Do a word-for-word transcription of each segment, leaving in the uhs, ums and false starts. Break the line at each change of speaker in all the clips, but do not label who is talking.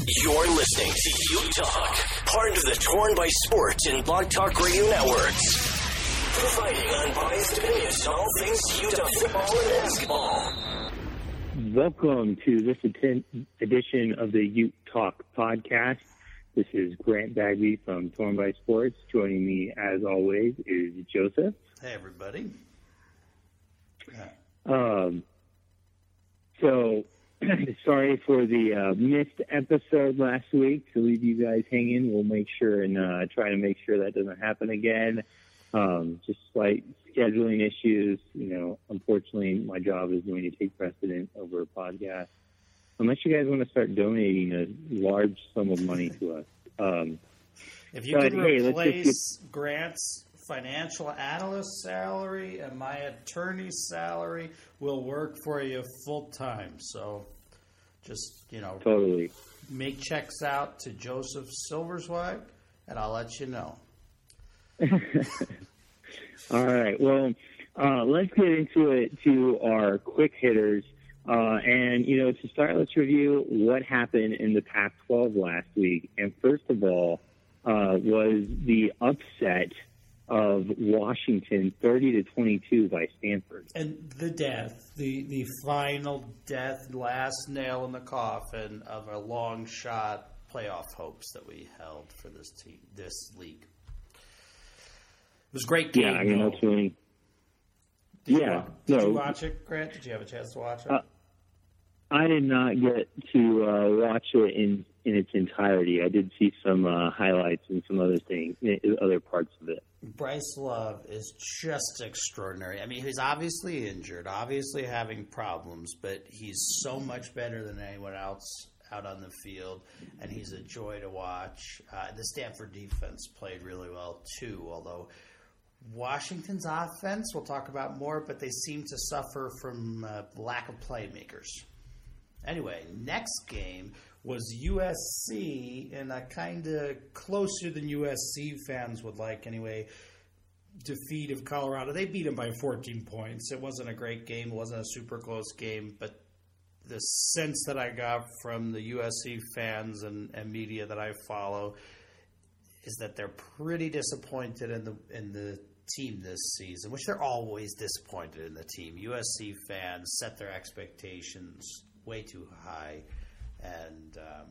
You're listening to U Talk, part of the Torn by Sports and Blog Talk Radio networks. Providing unbiased opinions on all things Utah football and basketball.
Welcome to this edition of the U Talk podcast. This is Grant Bagby from Torn by Sports. Joining me, as always, is Joseph.
Hey, everybody.
Um, so, sorry for the uh, missed episode last week to leave you guys hanging. We'll make sure and uh, try to make sure that doesn't happen again. Um, just slight scheduling issues. You know, unfortunately, my job is going to take precedent over a podcast. Unless you guys want to start donating a large sum of money to us. Um,
if you
but,
can
hey,
replace get... Grant's financial analyst salary and my attorney's salary, we'll work for you full time. So just, you know,
totally
make checks out to Joseph Silverswag, and I'll let you know.
All right. Well, uh, let's get into it to our quick hitters. Uh, and, you know, to start, let's review what happened in the Pac twelve last week. And first of all, uh, was the upset of Washington, thirty to twenty-two by Stanford.
And the death, the, the final death, last nail in the coffin of a long shot playoff hopes that we held for this team, this league. It was a great game.
Yeah, I mean,
though.
that's really...
Did
yeah.
You, did
no,
you watch it, Grant? Did you have a chance to watch it?
Uh, I did not get to uh, watch it in, in its entirety. I did see some uh, highlights and some other things, other parts of it.
Bryce Love is just extraordinary. I mean, he's obviously injured, obviously having problems, but he's so much better than anyone else out on the field, and he's a joy to watch. Uh, the Stanford defense played really well, too, although Washington's offense, we'll talk about more, but they seem to suffer from uh, lack of playmakers. Anyway, next game was U S C in a kind of closer than U S C fans would like anyway, defeat of Colorado. They beat them by fourteen points. It wasn't a great game. It wasn't a super close game, but the sense that I got from the U S C fans and, and media that I follow is that they're pretty disappointed in the in the team this season, which they're always disappointed in the team. U S C fans set their expectations way too high, and um,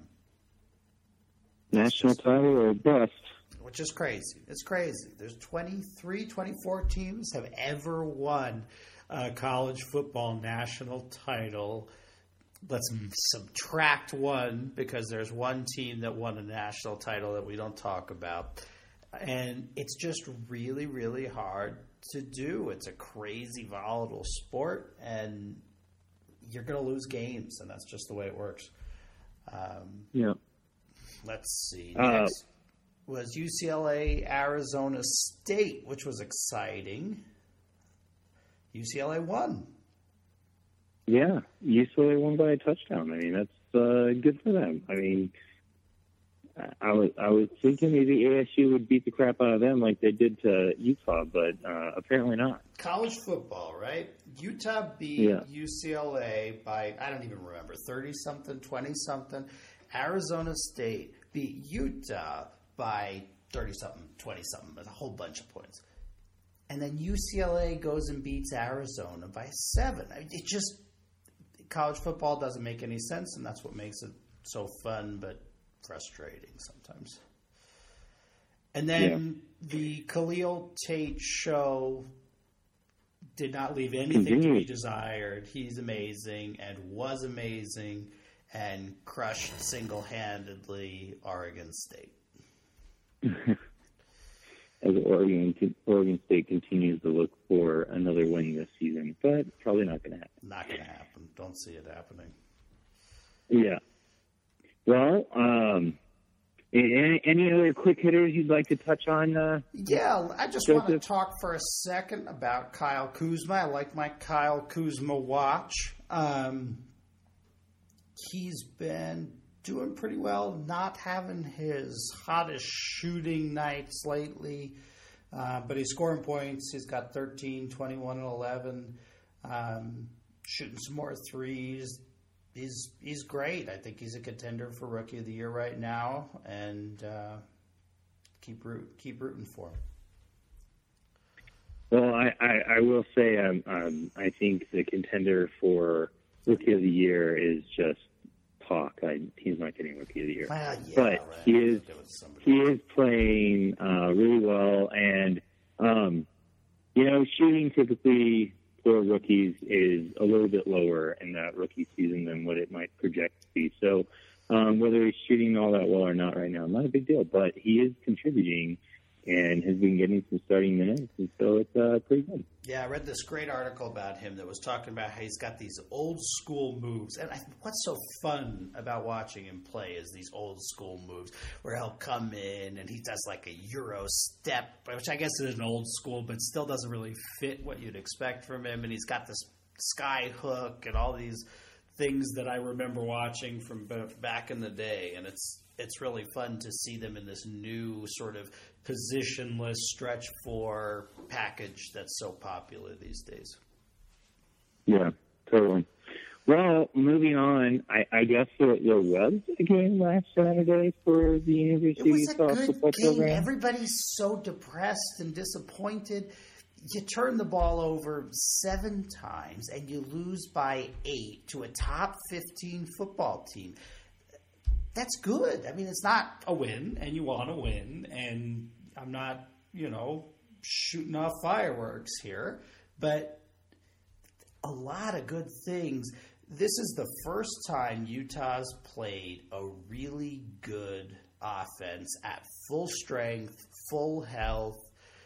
national
just,
title or bust.
Which is crazy. It's crazy. There's twenty-three, twenty-four teams have ever won a college football national title. Let's subtract one because there's one team that won a national title that we don't talk about. And it's just really, really hard to do. It's a crazy, volatile sport, and you're going to lose games, and that's just the way it works. Um,
yeah.
Let's see.
Uh,
Next was U C L A, Arizona State, which was exciting. U C L A won.
Yeah, U C L A won by a touchdown. I mean, that's uh, good for them. I mean, I was I was thinking maybe A S U would beat the crap out of them like they did to Utah, but uh, apparently not.
College football, right? Utah beat
yeah.
U C L A by, I don't even remember, thirty-something, twenty-something. Arizona State beat Utah by thirty-something, twenty-something, a whole bunch of points. And then U C L A goes and beats Arizona by seven. It just, college football doesn't make any sense, and that's what makes it so fun, but frustrating sometimes. And then yeah. the Khalil Tate show did not leave anything Continue. to be desired. He's amazing and was amazing and crushed single-handedly Oregon State.
As Oregon, Oregon State continues to look for another win this season, but probably not going to happen.
Not going to happen. Don't see it happening.
Yeah. Well, um, any, any other quick hitters you'd like to touch on? Uh,
yeah, I just
Joseph?
want to talk for a second about Kyle Kuzma. I like my Kyle Kuzma watch. Um, he's been doing pretty well, not having his hottest shooting nights lately, uh, but he's scoring points. He's got thirteen, twenty-one, and eleven, um, shooting some more threes. he's he's great. I think he's a contender for Rookie of the Year right now, and uh, keep root keep rooting for him.
Well, I, I, I will say um, um, I think the contender for Rookie of the Year is just talk. I, he's not getting Rookie of the Year,
well, yeah,
but
right.
he is he is playing uh, really well, and um, you know, shooting typically for rookies is a little bit lower in that rookie season than what it might project to be. So um, whether he's shooting all that well or not right now, not a big deal, but he is contributing and has been getting some starting minutes, and so it's uh, pretty good.
Yeah, I read this great article about him that was talking about how he's got these old school moves. And I, what's so fun about watching him play is these old school moves where he'll come in and he does like a Euro step, which I guess is an old school, but still doesn't really fit what you'd expect from him. And he's got this sky hook and all these things that I remember watching from back in the day. And it's it's really fun to see them in this new sort of positionless stretch four package that's so popular these days.
Yeah, totally. Well, moving on, I, I guess there, there was a game last Saturday for the University
of Utah
football
It was a good game.
program.
Everybody's so depressed and disappointed. You turn the ball over seven times and you lose by eight to a top fifteen football team. That's good. I mean, it's not a win, and you want to win, and I'm not, you know, shooting off fireworks here, but a lot of good things. This is the first time Utah's played a really good offense at full strength, full health,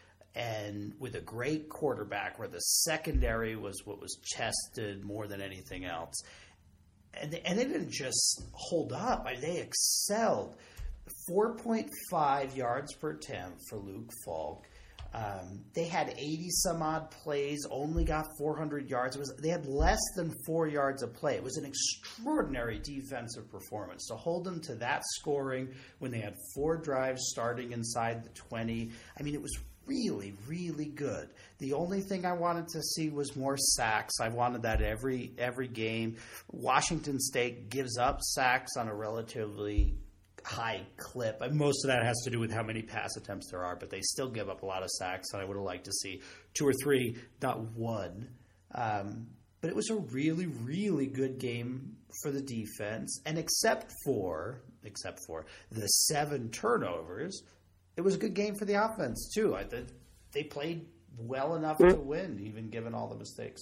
and with a great quarterback where the secondary was what was tested more than anything else. And they, and they didn't just hold up. I mean, they excelled. four point five yards per attempt for Luke Falk. Um, they had eighty-some-odd plays, only got four hundred yards. It was, they had less than four yards a play. It was an extraordinary defensive performance. To hold them to that scoring when they had four drives starting inside the twenty, I mean, it was really, really good. The only thing I wanted to see was more sacks. I wanted that every every game. Washington State gives up sacks on a relatively high clip. And most of that has to do with how many pass attempts there are, but they still give up a lot of sacks, and I would have liked to see two or three, not one. Um, but it was a really, really good game for the defense, and except for except for the seven turnovers, it was a good game for the offense, too. I think they played well enough to win, even given all the mistakes.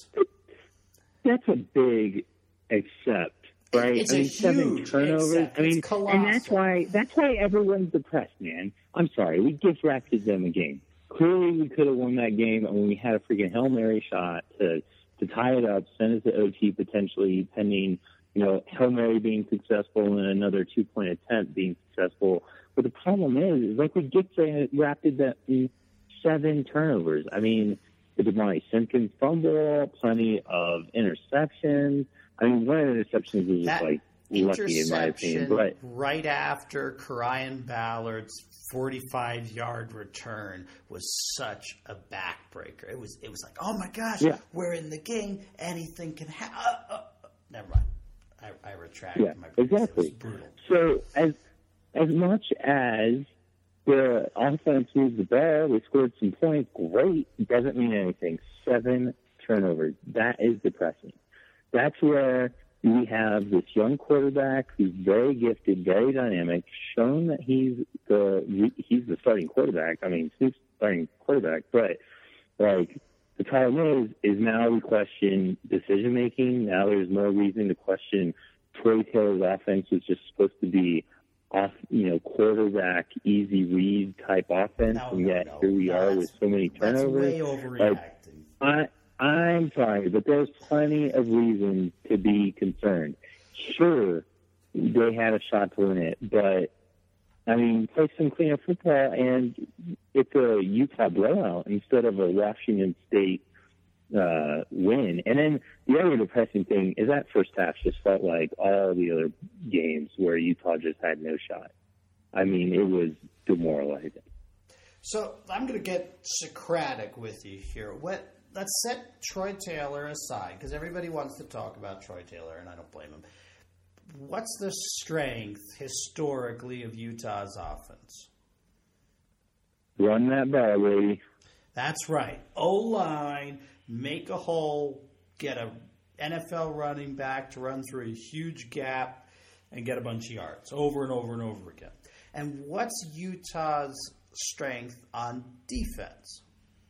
That's a big except, right?
It's
I mean,
a
seven
huge
turnovers.
accept.
I mean,
It's colossal.
and that's why that's why everyone's depressed, man. I'm sorry, we gift wrapped them a game. Clearly, we could have won that game, and we had a freaking Hail Mary shot to to tie it up, send it to O T potentially, pending, you know, Hail Mary being successful and another two point attempt being successful. But the problem is, is like we gift wrapped that in seven turnovers. I mean, the Demani Simpkins fumble, plenty of interceptions. I mean, one of the interceptions was just like lucky in my opinion. But
right after Karian Ballard's forty-five-yard return was such a backbreaker. It was, it was like, oh my gosh,
yeah.
we're in the game. Anything can happen. Uh, uh, never mind. I, I retract
yeah,
my.
Exactly.
It was brutal.
So as as much as the offense moves the ball, we scored some points. Great, doesn't mean anything. Seven turnovers. That is depressing. That's where we have this young quarterback who's very gifted, very dynamic, shown that he's the he's the starting quarterback. I mean, he's starting quarterback, but like the problem is, is now we question decision making. Now there's more reason to question Troy Taylor's offense was just supposed to be off, you know, quarterback, easy read type offense,
No,
and
no,
yet
no.
here we
No,
are
that's-
with so many
That's
turnovers.
way overreacting.
Like, I, I'm sorry, but there's plenty of reason to be concerned. Sure, they had a shot to win it, but I mean, play some cleaner football, and it's a Utah blowout instead of a Washington State uh, win. And then the other depressing thing is that first half just felt like all the other games where Utah just had no shot. I mean, it was demoralizing.
So I'm going to get Socratic with you here. What? Let's set Troy Taylor aside, because everybody wants to talk about Troy Taylor, and I don't blame him. what's the strength historically of Utah's offense?
Run that ball, baby.
That's right. O-line, make a hole, get a N F L running back to run through a huge gap and get a bunch of yards over and over and over again. And what's Utah's strength on defense?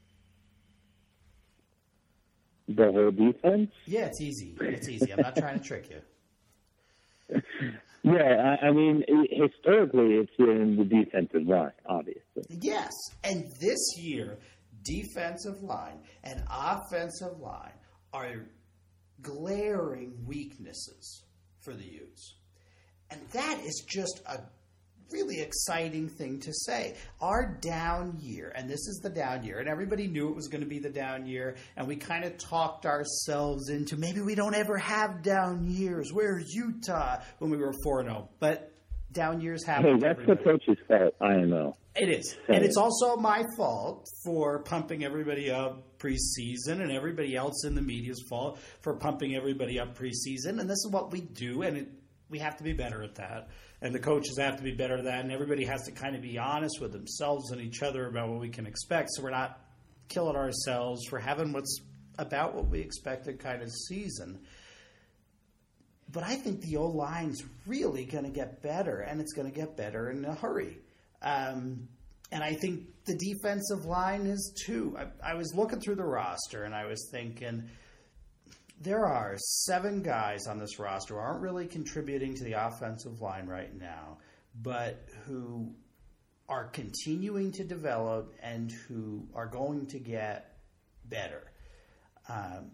The whole defense?
Yeah, it's easy. It's easy. I'm not trying to trick you.
Yeah, I, I mean, historically, it's in the defensive line, obviously.
Yes, and this year, defensive line and offensive line are glaring weaknesses for the Utes. And that is just a really exciting thing to say. Our down year, and this is the down year, and everybody knew it was going to be the down year, and we kind of talked ourselves into maybe we don't ever have down years. Where's Utah when we were four and oh? But down years happen.
Hey, that's the coach's fault. I don't know.
It is. And it's also my fault for pumping everybody up preseason, and everybody else in the media's fault for pumping everybody up preseason. And this is what we do, and it, we have to be better at that. And the coaches have to be better at that, and everybody has to kind of be honest with themselves and each other about what we can expect, so we're not killing ourselves for having what's about what we expected kind of season. But I think the O-line's really going to get better, and it's going to get better in a hurry. Um, and I think the defensive line is too. I, I was looking through the roster, and I was thinking there are seven guys on this roster who aren't really contributing to the offensive line right now, but who are continuing to develop and who are going to get better. Um,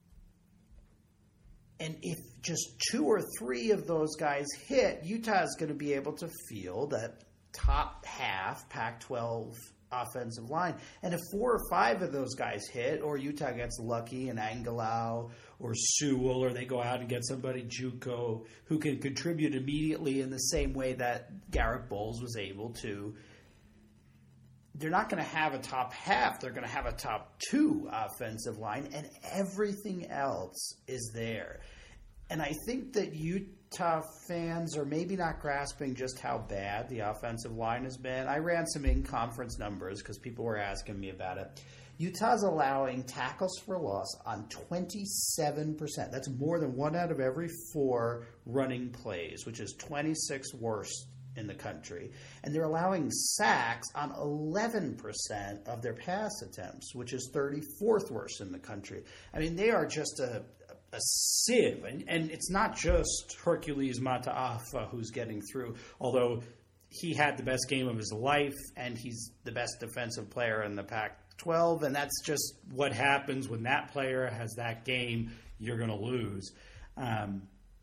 and if just two or three of those guys hit, Utah is going to be able to field that top half Pac twelve offensive line. And if four or five of those guys hit, or Utah gets lucky and Angalau or Sewell, or they go out and get somebody JUCO who can contribute immediately in the same way that Garrett Bowles was able to, they're not going to have a top half. They're going to have a top two offensive line, and everything else is there. And I think that Utah fans are maybe not grasping just how bad the offensive line has been. I ran some in-conference numbers because people were asking me about it. Utah's allowing tackles for loss on twenty-seven percent. That's more than one out of every four running plays, which is twenty-sixth worst in the country. And they're allowing sacks on eleven percent of their pass attempts, which is thirty-fourth worst in the country. I mean, they are just a a sieve, and, and it's not just Hercules Mataafa who's getting through, although he had the best game of his life, and he's the best defensive player in the Pac twelve, and that's just what happens when that player has that game. You're going to lose. Um,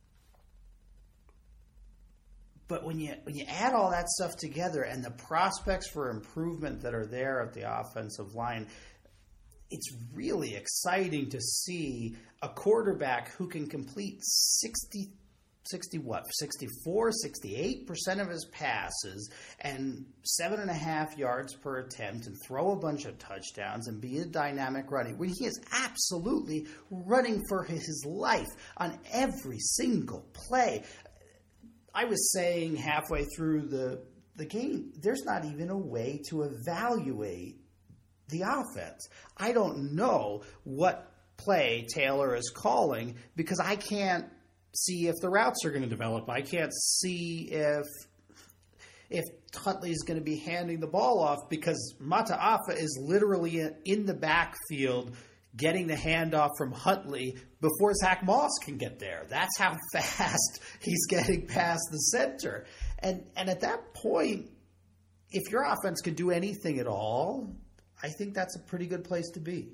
but when you when you add all that stuff together and the prospects for improvement that are there at the offensive line, it's really exciting to see a quarterback who can complete sixty, sixty what, sixty-four, sixty-eight percent of his passes and seven and a half yards per attempt and throw a bunch of touchdowns and be a dynamic running when he is absolutely running for his life on every single play. I was saying halfway through the, the game, there's not even a way to evaluate the offense. I don't know what play Taylor is calling because I can't see if the routes are going to develop. I can't see if if Huntley's going to be handing the ball off because Mataafa is literally in the backfield getting the handoff from Huntley before Zach Moss can get there. That's how fast he's getting past the center. And and at that point, if your offense could do anything at all, I think that's a pretty good place to be.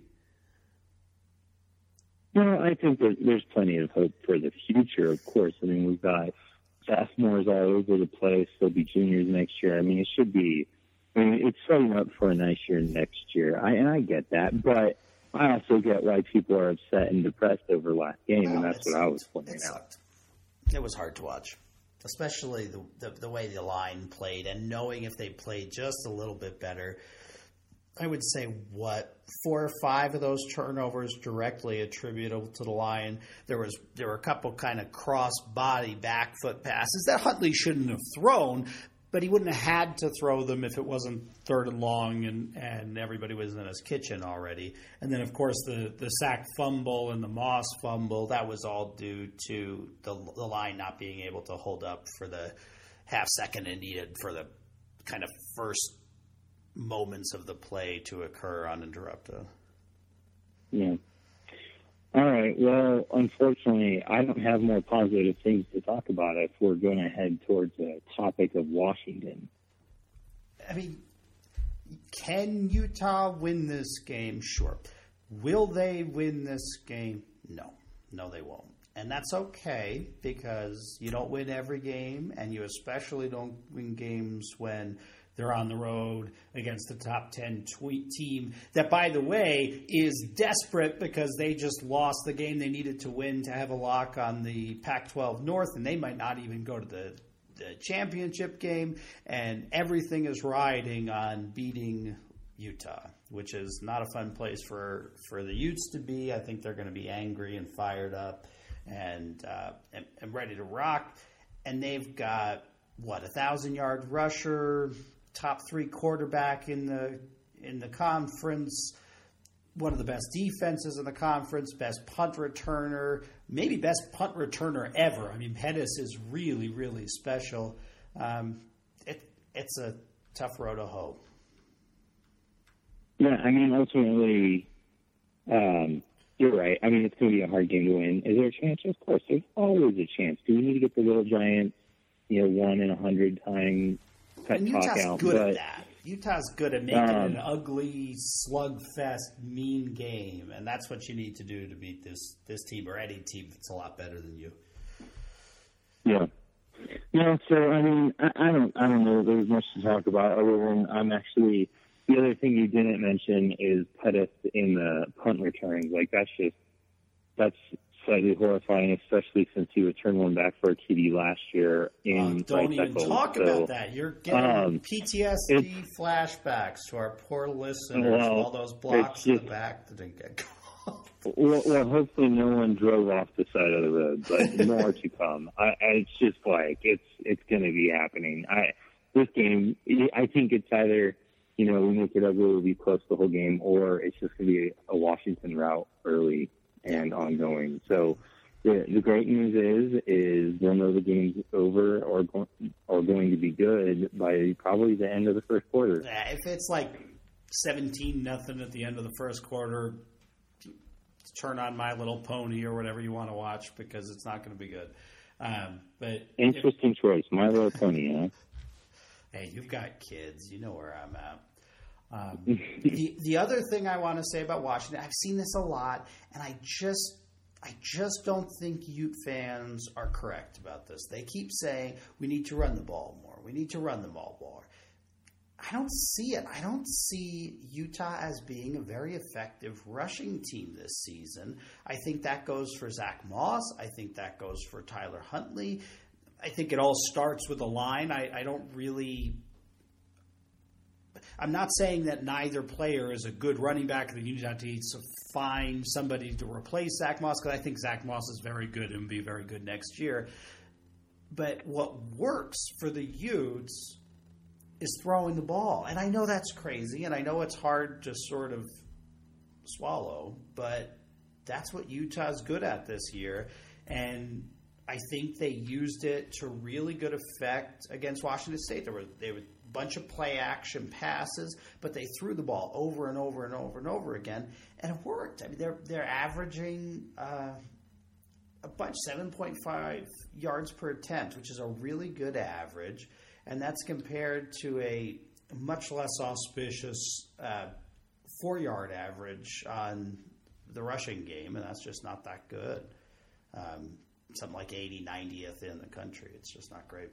Well, I think that there's plenty of hope for the future, of course. I mean, we've got sophomores all over the place. They'll be juniors next year. I mean, it should be – I mean, it's setting up for a nice year next year. I, and I get that. But I also get why people are upset and depressed over last game, well, and that's what I was pointing
it
out.
It was hard to watch, especially the, the the way the line played and knowing if they played just a little bit better – I would say, what, four or five of those turnovers directly attributable to the Lion. There was there were a couple kind of cross-body back foot passes that Huntley shouldn't have thrown, but he wouldn't have had to throw them if it wasn't third and long and, and everybody was in his kitchen already. And then, of course, the, the sack fumble and the Moss fumble, that was all due to the, the line not being able to hold up for the half second it needed for the kind of first moments of the play to occur uninterrupted.
Yeah. All right. Well, unfortunately, I don't have more positive things to talk about if we're going to head towards the topic of Washington.
I mean, can Utah win this game? Sure. Will they win this game? No. No, they won't. And that's okay, because you don't win every game, and you especially don't win games when they're on the road against the top ten tweet team that, by the way, is desperate because they just lost the game they needed to win to have a lock on the Pac twelve North, and they might not even go to the, the championship game, and everything is riding on beating Utah, which is not a fun place for, for the Utes to be. I think they're going to be angry and fired up and, uh, and, and ready to rock. And they've got, what, a thousand-yard rusher, top three quarterback in the in the conference, one of the best defenses in the conference, best punt returner, maybe best punt returner ever. I mean, Pettis is really, really special. Um, it, it's a tough road to hoe.
Yeah, I mean, ultimately, um, you're right. I mean, it's going to be a hard game to win. Is there a chance? Of course, there's always a chance. Do we need to get the Little Giants, you know, one in a hundred time cut
and
talk
Utah's
out?
good
but,
at that. Utah's good at making
um,
an ugly, slugfest, mean game, and that's what you need to do to beat this this team or any team that's a lot better than you.
Yeah. Yeah, so, I mean, I, I don't I don't know if there's much to talk about other than I'm actually – the other thing you didn't mention is Pettis in the punt returns. Like, that's just – that's slightly horrifying, especially since he returned one back for a T D last year in
oh, don't even
cycles.
talk
so,
about that. You're getting
um,
P T S D flashbacks to our poor listeners.
Well,
all those blocks in
just,
the back that didn't get called.
Well, well, hopefully no one drove off the side of the road, but more to come. I, I, it's just like it's it's going to be happening. I this game, I think it's either you know we make it ugly, it'll be close the whole game, or it's just going to be a Washington rout early and ongoing. So the, the great news is is we'll know the game's over or go, or going to be good by probably the end of the first quarter.
Yeah, if it's like seventeen nothing at the end of the first quarter, turn on My Little Pony or whatever you want to watch because it's not going to be good. Um, but
interesting
if,
choice, My Little Pony. Huh?
Hey, you've got kids. You know where I'm at. Um, the the other thing I want to say about Washington, I've seen this a lot, and I just I just don't think Ute fans are correct about this. They keep saying we need to run the ball more. We need to run the ball more. I don't see it. I don't see Utah as being a very effective rushing team this season. I think that goes for Zach Moss. I think that goes for Tyler Huntley. I think it all starts with a line. I, I don't really – I'm not saying that neither player is a good running back. The Utah needs to find somebody to replace Zach Moss because I think Zach Moss is very good and will be very good next year. But what works for the Utes – is throwing the ball. And I know that's crazy, and I know it's hard to sort of swallow, but that's what Utah's good at this year. And I think they used it to really good effect against Washington State. There were, there were a bunch of play-action passes, but they threw the ball over and over and over and over again, and it worked. I mean, they're, they're averaging uh, a bunch, seven point five yards per attempt, which is a really good average. And that's compared to a much less auspicious uh, four-yard average on the rushing game, and that's just not that good. Um, something like eighty, ninetieth in the country. It's just not great.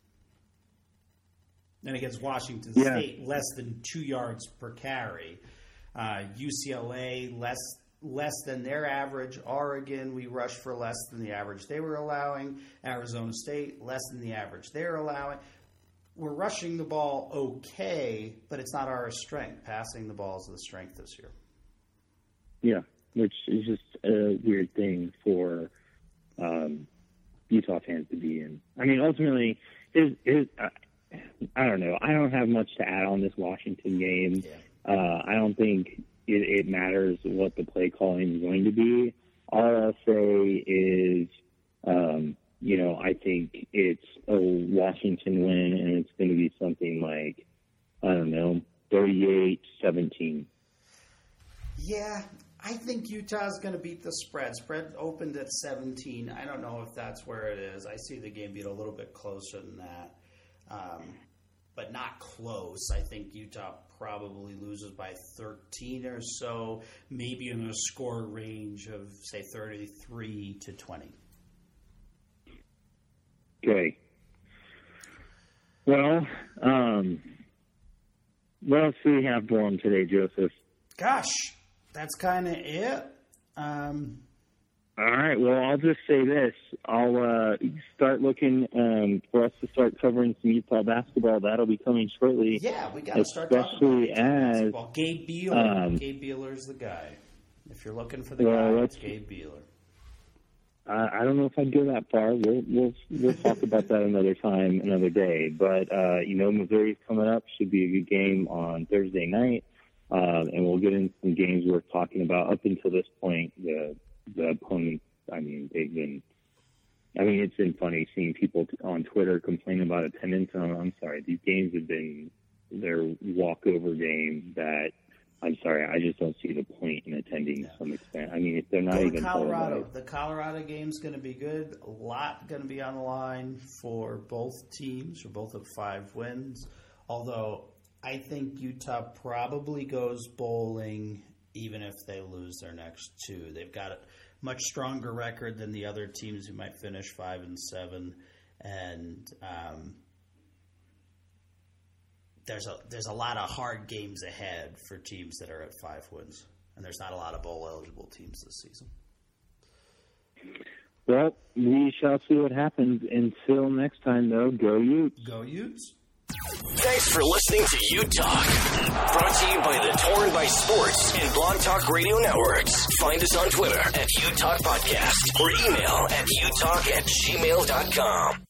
And against Washington
yeah.
State, less than two yards per carry. Uh, U C L A, less less than their average. Oregon, we rushed for less than the average they were allowing. Arizona State, less than the average they're allowing. we're rushing the ball okay, but it's not our strength. Passing the ball is the strength this year.
Yeah, which is just a weird thing for um, Utah fans to be in. I mean, ultimately, it, it, uh, I don't know. I don't have much to add on this Washington game.
Yeah.
Uh, I don't think it, it matters what the play calling is going to be. All I'll say is, um, you know, I think it's a Washington win, and it's going to be something like, I don't know, thirty-eight seventeen.
Yeah, I think Utah's going to beat the spread. Spread opened at seventeen. I don't know if that's where it is. I see the game beat a little bit closer than that, um, but not close. I think Utah probably loses by thirteen or so, maybe in a score range of, say, thirty-three to twenty.
Okay. Well, um, what else do we have for him today, Joseph?
Gosh, that's kind of it. Um,
All right. Well, I'll just say this. I'll uh, start looking um, for us to start covering some Utah basketball. That'll be coming shortly.
Yeah, we got to start talking
about
as,
basketball.
Gabe Beeler.
Um,
Gabe Beeler's the guy. If you're looking for the
well,
guy, it's Gabe Beeler.
I don't know if I'd go that far. We'll we'll we'll talk about that another time, another day. But uh, you know, Missouri's coming up. Should be a good game on Thursday night, uh, and we'll get into some games worth talking about. Up until this point, the the opponents. I mean, they've been. I mean, it's been funny seeing people on Twitter complain about attendance. I'm, I'm sorry, these games have been they're walkover games that. I'm sorry, I just don't see the point in attending
yeah.
to some extent. I mean, if they're not
Go
even
Colorado. The Colorado game's going to be good. A lot going to be on the line for both teams, for both of five wins. Although I think Utah probably goes bowling even if they lose their next two. They've got a much stronger record than the other teams who might finish five and seven, and um, There's a there's a lot of hard games ahead for teams that are at five wins, and there's not a lot of bowl eligible teams this season.
Well, we shall see what happens. Until next time, though, go Utes.
Go Utes.
Thanks for listening to Ute Talk, brought to you by the Torn by Sports and Blog Talk Radio Networks. Find us on Twitter at Ute Talk Podcast or email at utalk at gmail dot com.